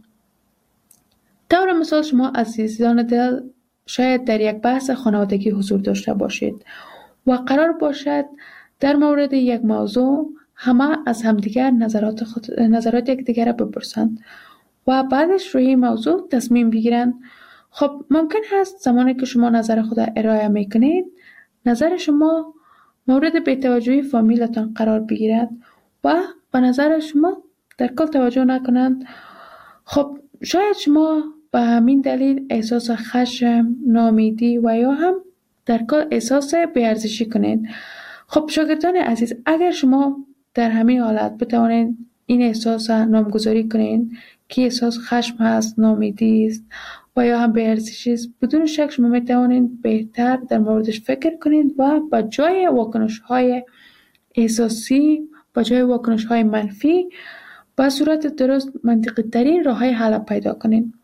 طور مثال شما عزیزان دل شاید در یک بحث خانوادگی حضور داشته باشید و قرار باشد در مورد یک موضوع همه از همدیگر نظرات خود نظرات یکدیگر را بپرسند و بعدش روی این موضوع تصمیم بگیرند. خب ممکن هست زمانی که شما نظر خود را ارائه میکنید نظر شما مورد بی‌توجهی فامیلتان قرار بگیرد و به نظر شما در کل توجه نکنند. خب شاید شما به همین دلیل احساس خشم، ناامیدی و یا هم در کل احساس بی‌ارزشی کنید. خب شاگردان عزیز، اگر شما در همین حالت بتوانید این احساس نامگذاری کنید که احساس خشم هست، ناامیدی است و یا هم بی‌ارزشی است، بدون شک شما میتوانید بهتر در موردش فکر کنید و با جای واکنش‌های احساسی، با جای واکنش‌های منفی با صورت درست منطقی ترین راه‌های حل پیدا کنید.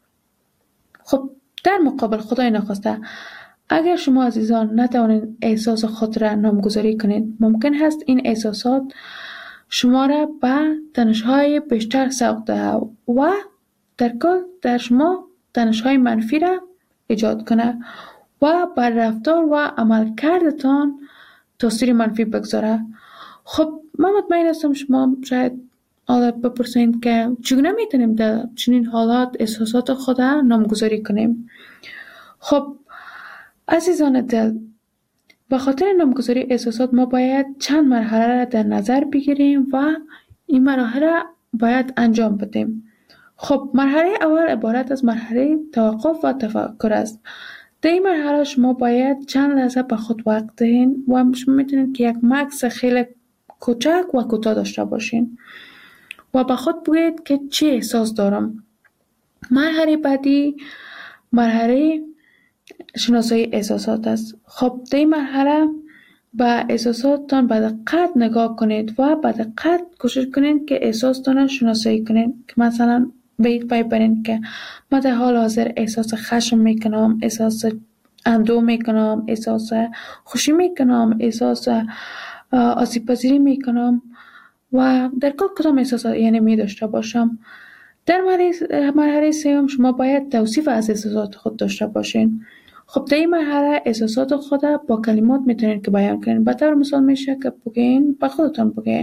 خب در مقابل خدای نخواسته اگر شما عزیزان نتوانید احساس خود را نامگذاری کنید، ممکن هست این احساسات شما را به تنش‌های بیشتر سوق دهد و در کل در شما تنش‌های منفی را ایجاد کنه و بر رفتار و عملکردتان تاثیر منفی بگذاره. خب من مطمئن هستم شما شاید حالا بپرسید که چگونه میتونیم در چنین حالات احساسات خود را نامگذاری کنیم. خب عزیزان دل، به خاطر نامگذاری احساسات ما باید چند مرحله را در نظر بگیریم و این مرحله را باید انجام بدیم. خب مرحله اول عبارت از مرحله توقف و تفکر است. در این مرحله شما باید چند لحظه به خود وقت دهید و شما میتونید که یک مکث خیلی کوچک و کوتاه داشته باشین و به خود بگویید که چی احساس دارم. مرحله بعدی مرحله شناسایی احساسات است. خب در این مرحله به احساساتتان به دقت نگاه کنید و به دقت کوشش کنید که احساساتتان شناسایی کنید که مثلا بید پای برین که من در حال حاضر احساس خشم میکنم، احساس اندوه میکنم، احساس خوشی میکنم، احساس آسیب پذیری میکنم و در کل کدام احساسات یعنی می داشته باشم. در مرحله سوم شما باید توصیف از احساسات خود داشته باشین. خب در این مرحله احساسات خود با کلمات میتونید که بیان کنید. به طور مثال میشه که بگین به خودتان بگین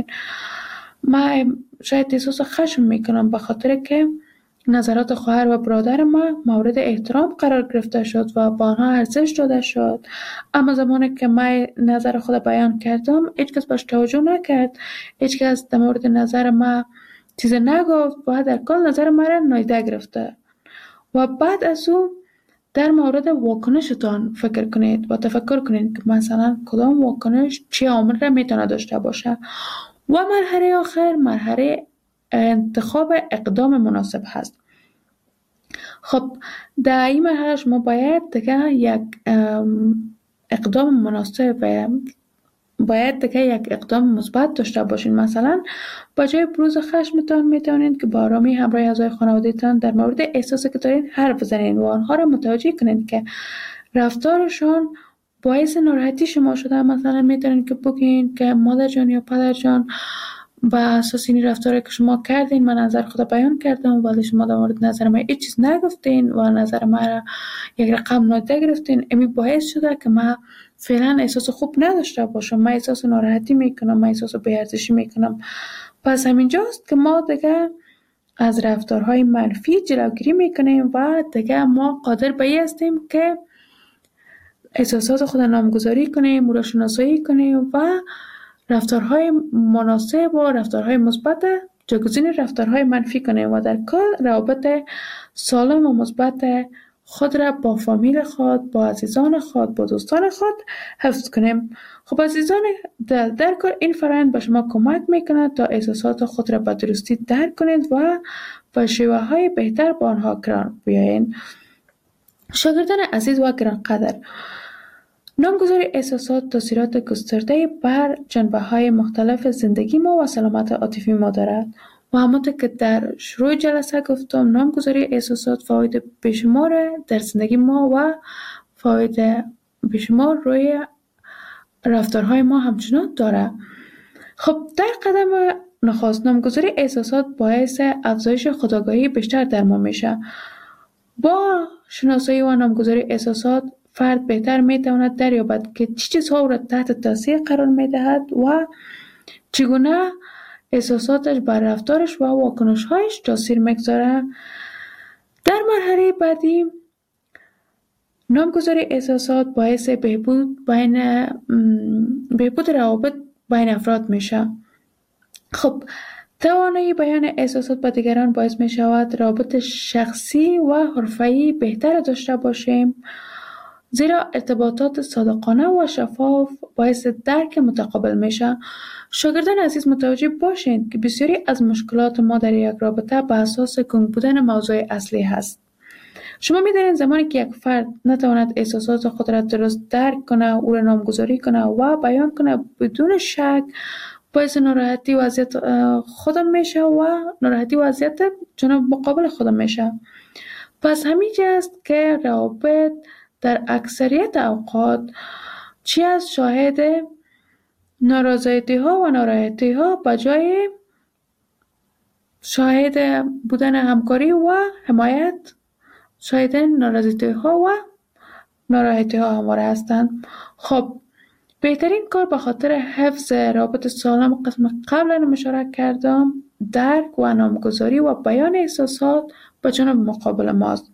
من شاید احساس خشم میکنم به خاطر که نظرات خواهر و برادر ما مورد احترام قرار گرفته شد و با آنها ارزش داده شد، اما زمانی که من نظر خود بیان کردم هیچ کس باش توجه نکرد، هیچ کس در مورد نظر ما چیز نگفت و در کل نظر ما را نادیده گرفته. و بعد از اون در مورد واکنشتان فکر کنید و تفکر کنید که مثلا کدام واکنش چه عامل را میتونه داشته باشه. و مرحله آخر مرحله انتخاب اقدام مناسب هست. خب در این مرحله شما باید دیگه یک اقدام مناسب و باید دیگه یک اقدام مثبت داشته باشین. مثلا با جای بروز خشمتان میتونید که با آرامی همراه اعضای خانواده‌تان در مورد احساسی که دارین حرف بزنین و آنها را متوجه کنید که رفتارشان باعث ناراحتی شما شده. مثلا میتونید که بگین که مادر جان یا پدر جان، با اساس این رفتاری که شما کردین من نظر خود بیان کردم ولی شما در مورد نظر من هیچ چیز نگفتین و نظر من را یک رقم نادیده گرفتین. امی باعث شده که من فعلا احساس خوب نداشته باشم، من احساس ناراحتی میکنم، من احساس بی‌ارزشی میکنم. پس همینجاست که ما دیگه از رفتارهای منفی جلوگیری میکنیم و دیگه ما قادر به این هستیم که احساسات خود نامگذاری کنیم، او را شناسایی کنیم و رفتارهای مناسب و رفتارهای مثبت جایگزین رفتارهای منفی کنیم و در کل روابط سالم و مثبت خود را با فامیل خود، با عزیزان خود، با دوستان خود حفظ کنیم. خب عزیزان، در, در کل این فرآیند به شما کمک میکنه تا احساسات خود را به درستی درک کنید و با شیوه های بهتر با آنها کنار بیایید. شاگردان عزیز و گرانقدر، نامگذاری احساسات تاثیرات گسترده بر جنبه‌های مختلف زندگی ما و سلامت عاطفی ما دارد و همانطور که در شروع جلسه گفتم، نامگذاری احساسات فواید بیشمار در زندگی ما و فواید بیشمار روی رفتارهای ما همچنان دارد. خب در قدم نخست، نامگذاری احساسات باعث افزایش خودآگاهی بیشتر در ما میشه. با شناسایی و نامگذاری احساسات فرد بهتر میتواند دریابد که چه چیزها او را تحت تاثیر قرار میدهد و چگونه احساساتش بر رفتارش و واکنش‌هایش تاثیر میگذارد. در مرحله بعدی، نامگذاری احساسات باعث بهبود بین بهبود روابط بین افراد میشه. خب توانایی بیان احساسات به دیگران باعث می شود روابط شخصی و حرفه‌ای بهتر داشته باشیم، زیرا ارتباطات صادقانه و شفاف باعث درک متقابل میشه. شاگردان عزیز متوجه باشید که بسیاری از مشکلات ما در یک رابطه به اساس گنگ بودن موضوع اصلی هست. شما می‌دانید زمانی که یک فرد نتواند احساسات خود را درست درک کنه، او را نامگذاری کنه و بیان کنه، بدون شک باعث ناراحتی و اذیت خودم میشه و ناراحتی و اذیت جناب مقابل خودم میشه. پس همینجا است که روابط در اکثریت اوقات چی از شاهد نارضایتی ها و ناراحتی ها به جای شاهد بودن همکاری و حمایت شاهد نارضایتی ها و ناراحتی ها همواره هستند. خب بهترین کار به خاطر حفظ رابط سالم قسم قبلا اشاره کردم درک و نامگذاری و بیان احساسات به جانب مقابل ماست.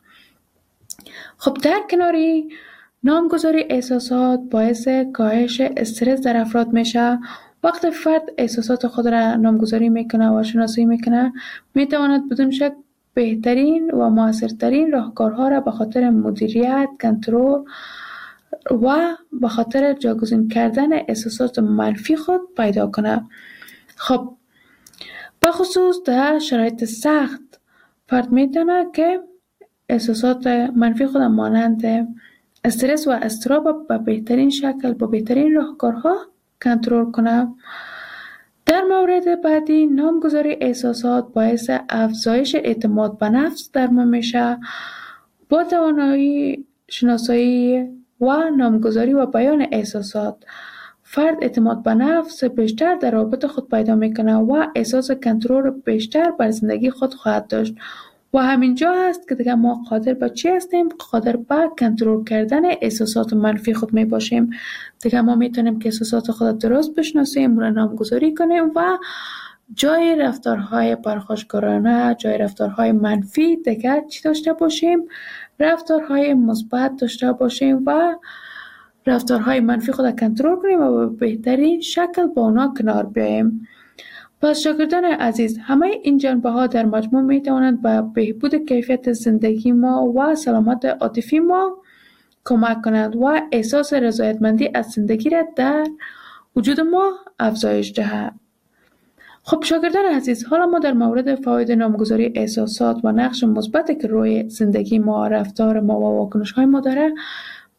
خب در کناری نامگذاری احساسات باعث کاهش استرس در افراد میشه. وقتی فرد احساسات خود را نامگذاری میکنه و شناسایی میکنه، میتواند بدون شک بهترین و موثرترین راهکارها را به خاطر مدیریت، کنترل و به خاطر جایگزین کردن احساسات منفی خود پیدا کنه. خب به خصوص در شرایط سخت فرد میتونه که احساسات منفی خود مانند استرس و اضطراب به بهترین شکل با بهترین راهکارها کنترل کنه. در مورد بعدی، نامگذاری احساسات باعث افزایش اعتماد به نفس در ما میشه. با توانایی شناسایی و نامگذاری و بیان احساسات، فرد اعتماد به نفس بیشتر در رابطه خود پیدا میکنه و احساس کنترل بیشتر بر زندگی خود خواهد داشت. و همینجا هست که دیگه ما قادر به چی هستیم؟ قادر به کنترل کردن احساسات منفی خود می باشیم. دیگه ما میتونیم که احساسات خود درست بشناسیم، را نامگذاری کنیم و جای رفتارهای پرخاشگرانه، جای رفتارهای منفی دیگه چی داشته باشیم؟ رفتارهای مثبت داشته باشیم و رفتارهای منفی خود کنترل کنیم و به بهترین شکل با اونا کنار بیاییم. پس شاگردان عزیز، همه این جنبه ها در مجموع می توانند به بهبود کیفیت زندگی ما و سلامت عاطفی ما کمک کنند و احساس رضایتمندی از زندگی را در وجود ما افزایش دهند. خب شاگردان عزیز، حالا ما در مورد فواید نامگذاری احساسات و نقش مثبتی که روی زندگی ما، رفتار ما و واکنش های ما داره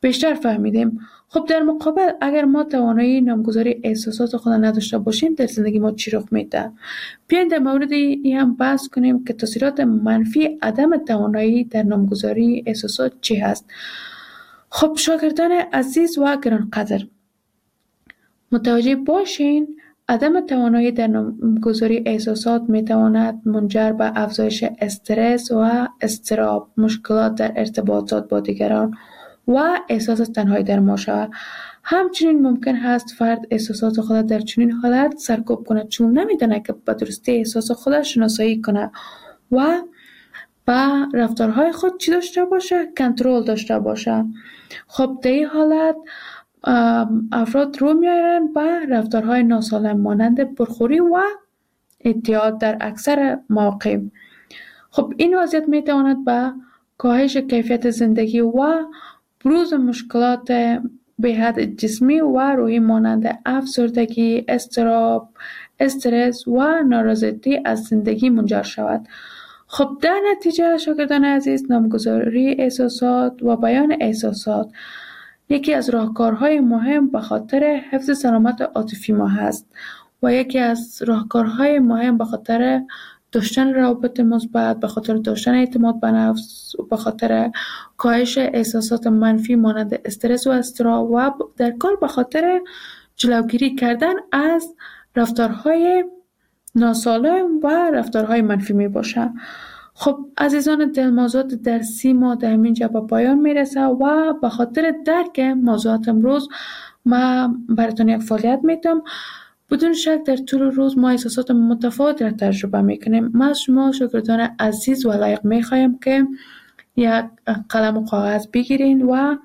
بیشتر فهمیدیم. خب در مقابل اگر ما توانایی نامگذاری احساسات خود نداشته باشیم در زندگی ما چی رخ میده؟ بیاین در مورد این هم بحث کنیم که تاثیرات منفی عدم توانایی در نامگذاری احساسات چی هست. خب شاگردان عزیز و گرانقدر، متوجه باشین عدم توانایی در نامگذاری احساسات میتواند منجر به افزایش استرس و اضطراب، مشکلات در ارتباطات با دیگران و احساس تنهایی در ما شود. همچنین ممکن هست فرد احساسات خود در چنین حالت سرکوب کند چون نمیدونه که به درستی احساس خود شناسایی کنه و با رفتارهای خود چی داشته باشه؟ کنترل داشته باشه. خب در این حالت افراد رو میارن به رفتارهای ناسالم مانند پرخوری و اعتیاد در اکثر مواقع. خب این وضعیت میتواند به کاهش کیفیت زندگی و بروز مشکلات به حد جسمی و روحی مانند افسردگی، اضطراب، استرس و نارضایتی از زندگی منجر شود. خب در نتیجه شاگردان عزیز، نامگذاری احساسات و بیان احساسات یکی از راهکارهای مهم به خاطر حفظ سلامت عاطفی ما هست و یکی از راهکارهای مهم به خاطر داشتن روابط مثبت، به خاطر داشتن اعتماد به نفس، به خاطر کاهش احساسات منفی مانند استرس و اضطراب و در کل به خاطر جلوگیری کردن از رفتارهای ناسالم و رفتارهای منفی می باشه. خب عزیزان دل، موضوعات درسی ما در همینجا به پایان میرسه و به خاطر درک موضوعات امروز ما براتون یک فعالیت میتونم. بدون شک در طول روز ما احساسات متفاوت را تجربه میکنیم. ما از شما شاگردان عزیز و لایق میخوایم که یک قلم و کاغذ بگیرین و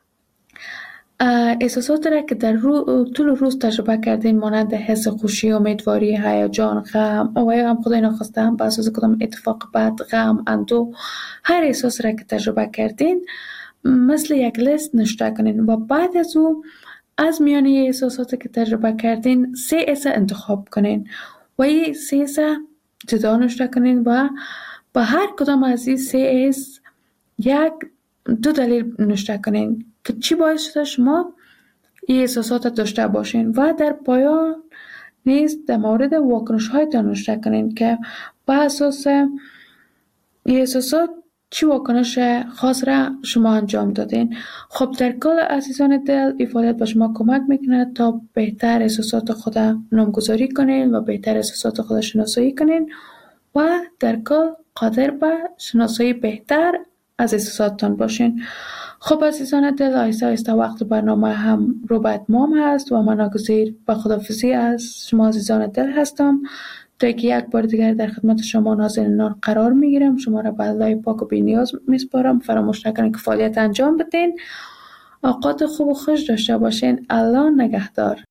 احساسات را که در رو طول روز تجربه کردین مانند حس خوشی، امیدواری، هیجان، غم و یا هم خدای ناخواسته هم به اساس کدام اتفاق بد، غم، اندوه، هر احساس را که تجربه کردین مثل یک لیست نوشته کنین و بعد از او از میان احساساتی که تجربه کردین سه اس انتخاب کنین و این سه اس جدا نوشته کنین و با هر کدام از این سه اس یک دو دلیل نوشته کنین که چی باعث شده شما این احساسات داشته باشین و در پایان نیز در مورد واکنش هایتان نوشته کنین که با اساس این احساسات چی واکنش خاص را شما انجام دادین. خب در کل عزیزان دل، این فعالیت به شما کمک میکنه تا بهتر احساسات خود نامگذاری کنین و بهتر احساسات خود شناسایی کنین و در کل قادر به شناسایی بهتر از احساساتتان باشین. خب عزیزان دل، آیسته آیسته وقت برنامه هم رو به اتمام هست و من ناگزیر به خداحافظی از شما عزیزان دل هستم تا که یک بار دیگر در خدمت شما ناظرینان قرار میگیرم. شما را به الله پاک و بی‌نیاز میسپارم. فراموش نکنید که فعالیت انجام بدین. اوقات خوب و خوش داشته باشین. الله نگهدار.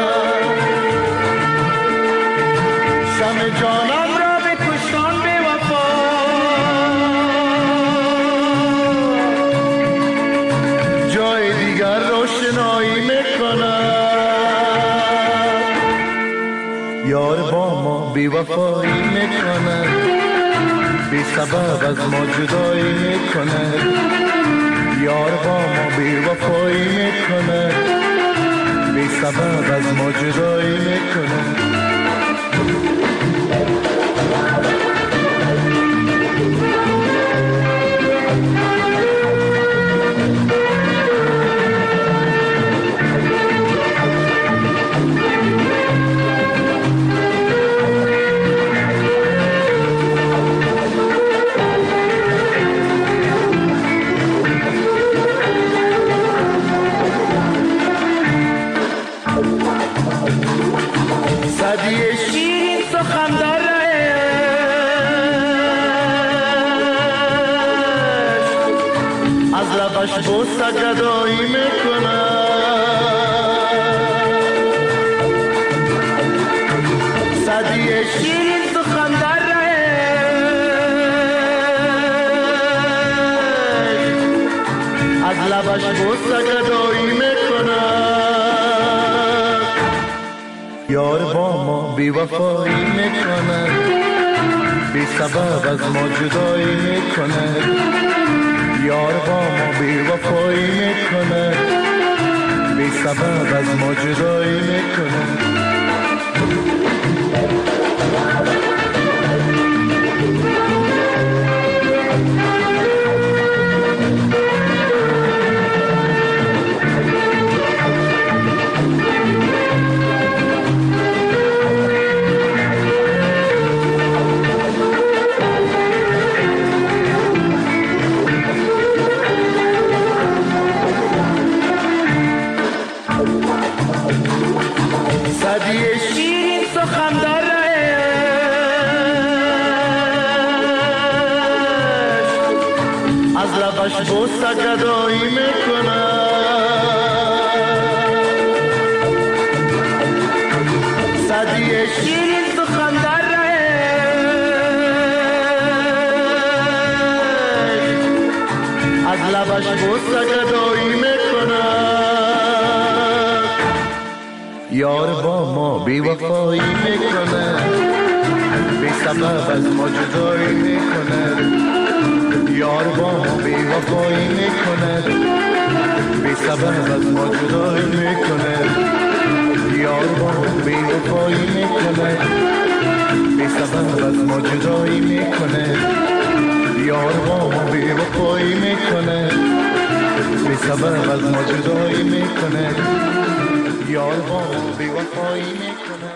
شم جانم را به کشتان به وفا یار با ما بی وفایی میکنه، بی سبب از ما جدایی میکنه. یار با ما بی وفایی میکنه، بی سبب از ما جدایی میکنه. بوسه گدایی میکنه، صدی شیرین سخن در از لبش بوسه گدایی میکنه. یار با ما بی وفایی میکنه، بی سبب از ما جدایی میکنه. یار با ما بی وفایی میکنه، بی سبب از ما جدایی میکنه. بوسه گدایی میکنه، صدی شیرین سخن در از لبش بوسه گدایی میکنه. یار با ما بی وفایی میکنه، بی سبب از ما جدایی میکنه. یار با ما بی وفایی میکنه، بی سبب از ما جدایی میکنه. یار با ما بی وفایی میکنه، بی سبب از ما جدایی میکنه. یار با ما بی وفایی میکنه، بی سبب از ما جدایی میکنه. یار با ما بی وفایی میکنه.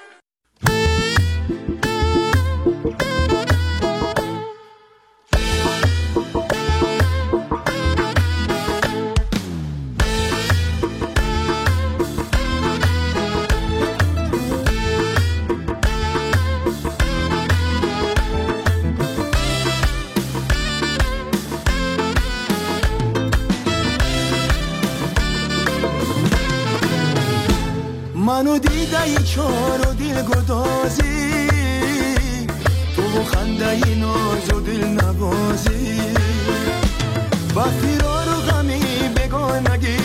منو دیده ای چار و دل گدازی، تو خنده ای ناز و دل نبازی. وقتی را رو غمی بگانگی